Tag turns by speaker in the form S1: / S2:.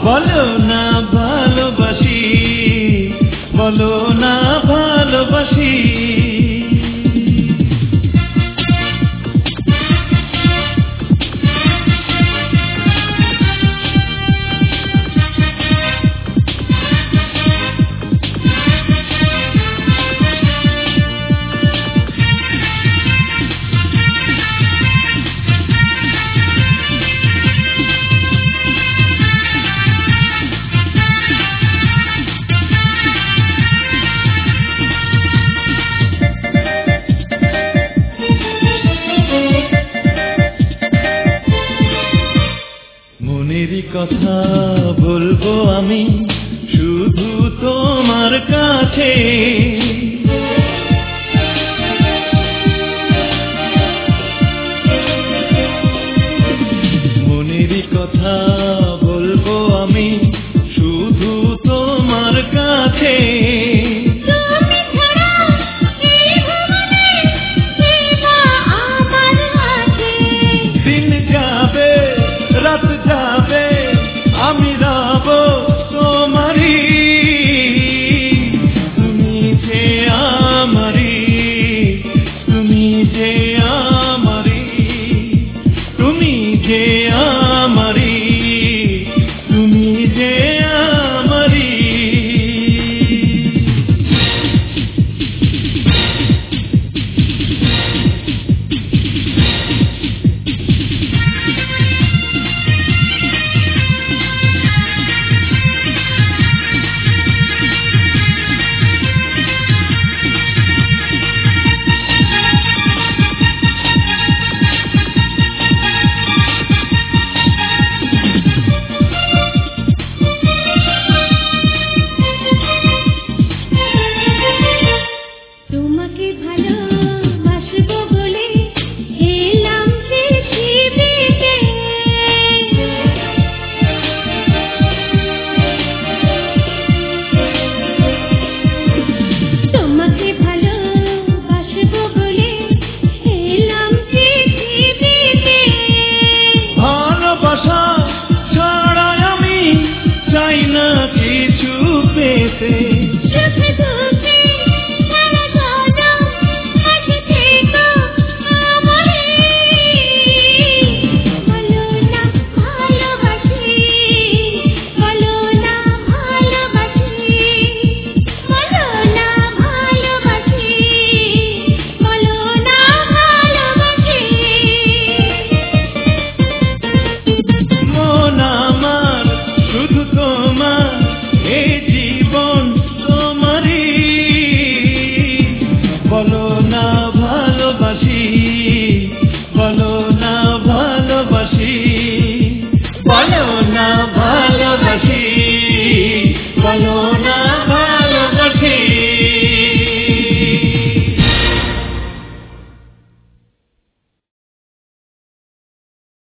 S1: বলো না ভালোবাসি, বলো না ভালোবাসি। মনেরই কথা বলবো আমি শুধু তোমার কাছে, মনেরই কথা বলবো আমি শুধু তোমার কাছে। দিন যাবে রাত যাবে আমি রব তোমারি, তুমি যে আমারি, তুমি যে আমারি, তুমি যে আমারি, তুমি যে আমারি।
S2: তোমাকে ভালোবাসবো বলে এলাম পৃথিবীতে, তোমাকে ভালোবাসবো বলে এলাম পৃথিবীতে।
S1: ভালোবাসা ছাড়া আমি চাই না কিছু পেতে,
S2: সুখে